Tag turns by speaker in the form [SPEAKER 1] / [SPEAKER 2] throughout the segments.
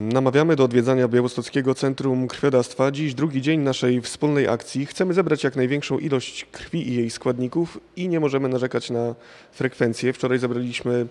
[SPEAKER 1] Namawiamy do odwiedzania Białostockiego Centrum Krwiodawstwa. Dziś drugi dzień naszej wspólnej akcji. Chcemy zebrać jak największą ilość krwi i jej składników i nie możemy narzekać na frekwencję. Wczoraj zebraliśmy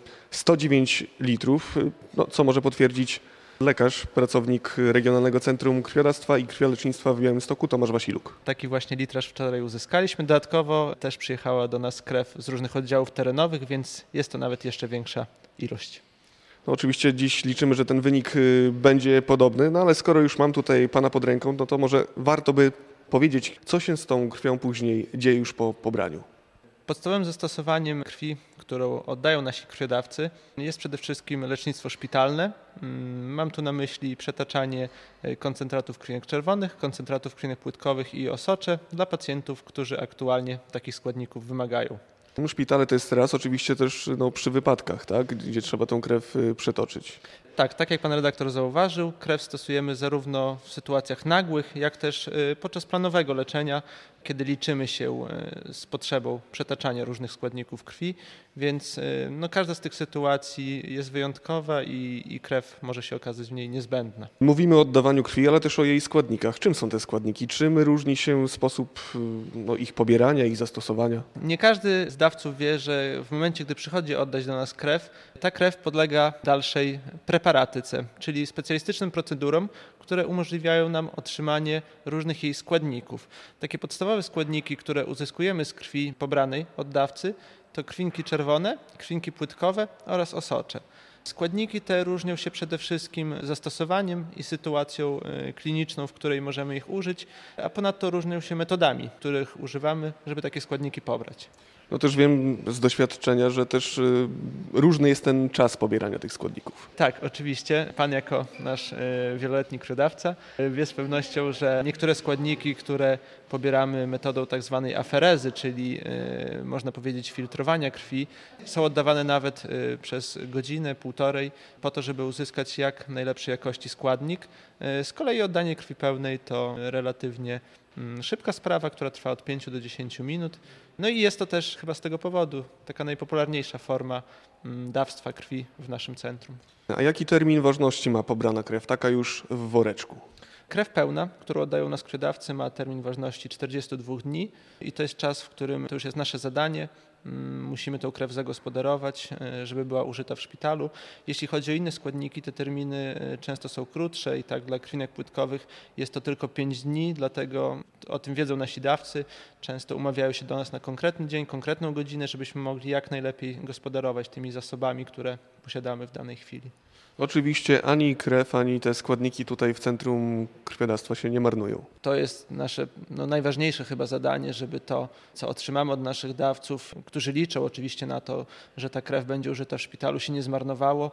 [SPEAKER 1] 109 litrów, co może potwierdzić lekarz, pracownik Regionalnego Centrum Krwiodawstwa i Krwiolecznictwa w Białymstoku, Tomasz Wasiluk.
[SPEAKER 2] Taki właśnie litraż wczoraj uzyskaliśmy. Dodatkowo też przyjechała do nas krew z różnych oddziałów terenowych, więc jest to nawet jeszcze większa ilość.
[SPEAKER 1] No oczywiście dziś liczymy, że ten wynik będzie podobny, ale skoro już mam tutaj pana pod ręką, to może warto by powiedzieć, co się z tą krwią później dzieje już po pobraniu.
[SPEAKER 2] Podstawowym zastosowaniem krwi, którą oddają nasi krwiodawcy, jest przede wszystkim lecznictwo szpitalne. Mam tu na myśli przetaczanie koncentratów krwinek czerwonych, koncentratów krwinek płytkowych i osocze dla pacjentów, którzy aktualnie takich składników wymagają.
[SPEAKER 1] Szpitale to jest raz, oczywiście też przy wypadkach, tak? Gdzie trzeba tą krew przetoczyć.
[SPEAKER 2] Tak jak pan redaktor zauważył, krew stosujemy zarówno w sytuacjach nagłych, jak też podczas planowego leczenia, kiedy liczymy się z potrzebą przetaczania różnych składników krwi, więc każda z tych sytuacji jest wyjątkowa i krew może się okazać w niej niezbędna.
[SPEAKER 1] Mówimy o oddawaniu krwi, ale też o jej składnikach. Czym są te składniki? Czym różni się sposób ich pobierania, ich zastosowania?
[SPEAKER 2] Nie każdy z dawców wie, że w momencie, gdy przychodzi oddać do nas krew, ta krew podlega dalszej preparatyce, czyli specjalistycznym procedurom, które umożliwiają nam otrzymanie różnych jej składników. Takie podstawowe składniki, które uzyskujemy z krwi pobranej od dawcy, to krwinki czerwone, krwinki płytkowe oraz osocze. Składniki te różnią się przede wszystkim zastosowaniem i sytuacją kliniczną, w której możemy ich użyć, a ponadto różnią się metodami, których używamy, żeby takie składniki pobrać.
[SPEAKER 1] Też wiem z doświadczenia, że też różny jest ten czas pobierania tych składników.
[SPEAKER 2] Tak, oczywiście. Pan jako nasz wieloletni krwiodawca wie z pewnością, że niektóre składniki, które pobieramy metodą tak zwanej aferezy, czyli można powiedzieć filtrowania krwi, są oddawane nawet przez godzinę, półtorej, po to, żeby uzyskać jak najlepszej jakości składnik. Z kolei oddanie krwi pełnej to relatywnie szybka sprawa, która trwa od 5 do 10 minut. I jest to też chyba z tego powodu taka najpopularniejsza forma dawstwa krwi w naszym centrum.
[SPEAKER 1] A jaki termin ważności ma pobrana krew, taka już w woreczku?
[SPEAKER 2] Krew pełna, którą oddają nas krwiodawcy, ma termin ważności 42 dni i to jest czas, w którym to już jest nasze zadanie. Musimy tę krew zagospodarować, żeby była użyta w szpitalu. Jeśli chodzi o inne składniki, te terminy często są krótsze i tak dla krwinek płytkowych jest to tylko 5 dni, dlatego o tym wiedzą nasi dawcy. Często umawiają się do nas na konkretny dzień, konkretną godzinę, żebyśmy mogli jak najlepiej gospodarować tymi zasobami, które posiadamy w danej chwili.
[SPEAKER 1] Oczywiście ani krew, ani te składniki tutaj w Centrum Krwiodawstwa się nie marnują.
[SPEAKER 2] To jest nasze najważniejsze chyba zadanie, żeby to, co otrzymamy od naszych dawców, którzy liczą oczywiście na to, że ta krew będzie użyta w szpitalu, się nie zmarnowało.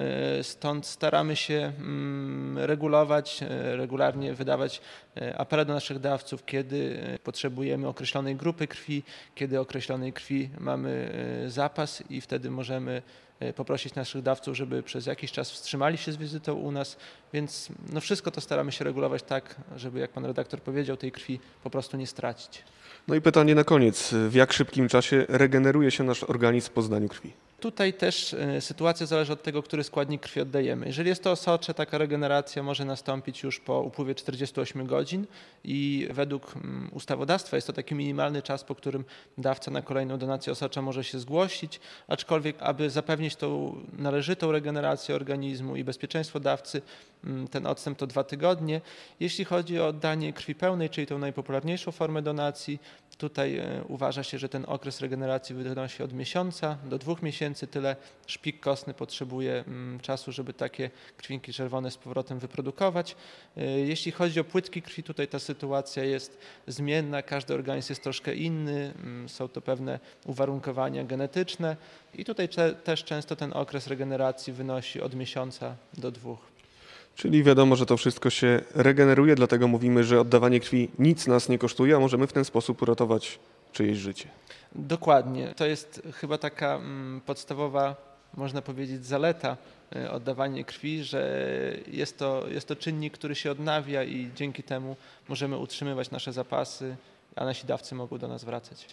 [SPEAKER 2] Stąd staramy się regulować, regularnie wydawać apele do naszych dawców, kiedy potrzebujemy określonej grupy krwi, kiedy określonej krwi mamy zapas i wtedy możemy poprosić naszych dawców, żeby przez jakiś czas wstrzymali się z wizytą u nas, więc wszystko to staramy się regulować tak, żeby, jak pan redaktor powiedział, tej krwi po prostu nie stracić.
[SPEAKER 1] I pytanie na koniec. W jak szybkim czasie regeneruje się nasz organizm po zdaniu krwi?
[SPEAKER 2] Tutaj też sytuacja zależy od tego, który składnik krwi oddajemy. Jeżeli jest to osocze, taka regeneracja może nastąpić już po upływie 48 godzin i według ustawodawstwa jest to taki minimalny czas, po którym dawca na kolejną donację osocza może się zgłosić, aczkolwiek aby zapewnić tą należytą regenerację organizmu i bezpieczeństwo dawcy, ten odstęp to 2 tygodnie. Jeśli chodzi o oddanie krwi pełnej, czyli tą najpopularniejszą formę donacji, tutaj uważa się, że ten okres regeneracji wynosi od miesiąca do 2 miesięcy. Tyle szpik kostny potrzebuje czasu, żeby takie krwinki czerwone z powrotem wyprodukować. Jeśli chodzi o płytki krwi, tutaj ta sytuacja jest zmienna. Każdy organizm jest troszkę inny. Są to pewne uwarunkowania genetyczne i tutaj też często ten okres regeneracji wynosi od miesiąca do 2.
[SPEAKER 1] Czyli wiadomo, że to wszystko się regeneruje, dlatego mówimy, że oddawanie krwi nic nas nie kosztuje, a możemy w ten sposób uratować czyjeś życie.
[SPEAKER 2] Dokładnie. To jest chyba taka podstawowa, można powiedzieć, zaleta oddawania krwi, że jest to czynnik, który się odnawia i dzięki temu możemy utrzymywać nasze zapasy, a nasi dawcy mogą do nas wracać.